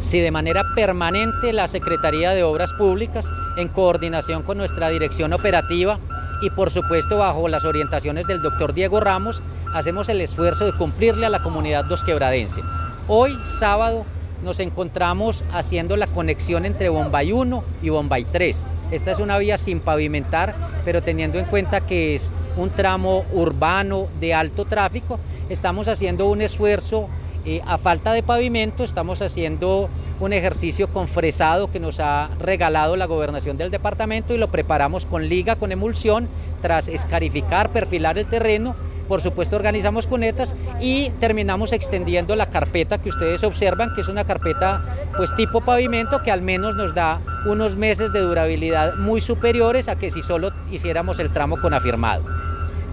Sí, de manera permanente la Secretaría de Obras Públicas, en coordinación con nuestra dirección operativa y por supuesto bajo las orientaciones del doctor Diego Ramos, hacemos el esfuerzo de cumplirle a la comunidad dosquebradense. Hoy, sábado, nos encontramos haciendo la conexión entre Bombay 1 y Bombay 3. Esta es una vía sin pavimentar, pero teniendo en cuenta que es un tramo urbano de alto tráfico, estamos haciendo un esfuerzo a falta de pavimento, estamos haciendo un ejercicio con fresado que nos ha regalado la gobernación del departamento y lo preparamos con liga, con emulsión, tras escarificar, perfilar el terreno. Por supuesto organizamos cunetas y terminamos extendiendo la carpeta que ustedes observan, que es una carpeta pues tipo pavimento que al menos nos da unos meses de durabilidad muy superiores a que si solo hiciéramos el tramo con afirmado.